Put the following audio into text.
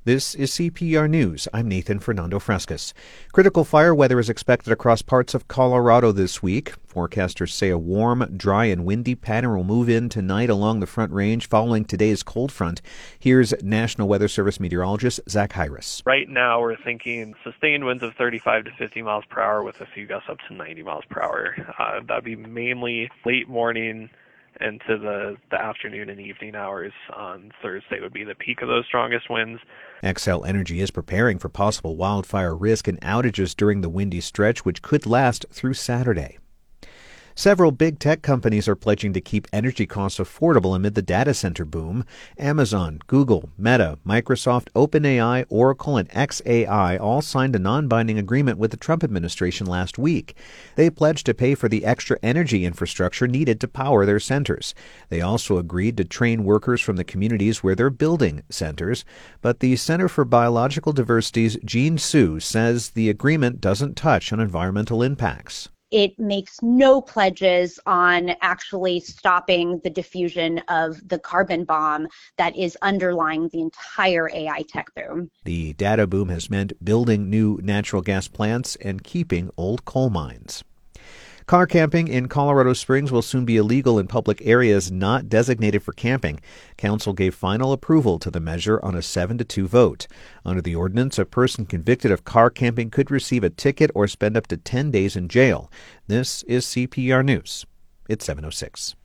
This is CPR News. I'm Nathan Fernando Frescas. Critical fire weather is expected across parts of Colorado this week. Forecasters say a warm, dry, and windy pattern will move in tonight along the Front Range following today's cold front. Here's National Weather Service meteorologist Zach Hyras. Right now we're thinking sustained winds of 35 to 50 miles per hour with a few gusts up to 90 miles per hour. That'd be mainly late morning into the afternoon and evening hours on Thursday would be the peak of those strongest winds. Xcel Energy is preparing for possible wildfire risk and outages during the windy stretch, which could last through Saturday. Several big tech companies are pledging to keep energy costs affordable amid the data center boom. Amazon, Google, Meta, Microsoft, OpenAI, Oracle, and xAI all signed a non-binding agreement with the Trump administration last week. They pledged to pay for the extra energy infrastructure needed to power their centers. They also agreed to train workers from the communities where they're building centers. But the Center for Biological Diversity's Jean Su says the agreement doesn't touch on environmental impacts. It makes no pledges on actually stopping the diffusion of the carbon bomb that is underlying the entire AI tech boom. The data boom has meant building new natural gas plants and keeping old coal mines. Car camping in Colorado Springs will soon be illegal in public areas not designated for camping. Council gave final approval to the measure on a 7-2 vote. Under the ordinance, a person convicted of car camping could receive a ticket or spend up to 10 days in jail. This is CPR News. It's 7:06.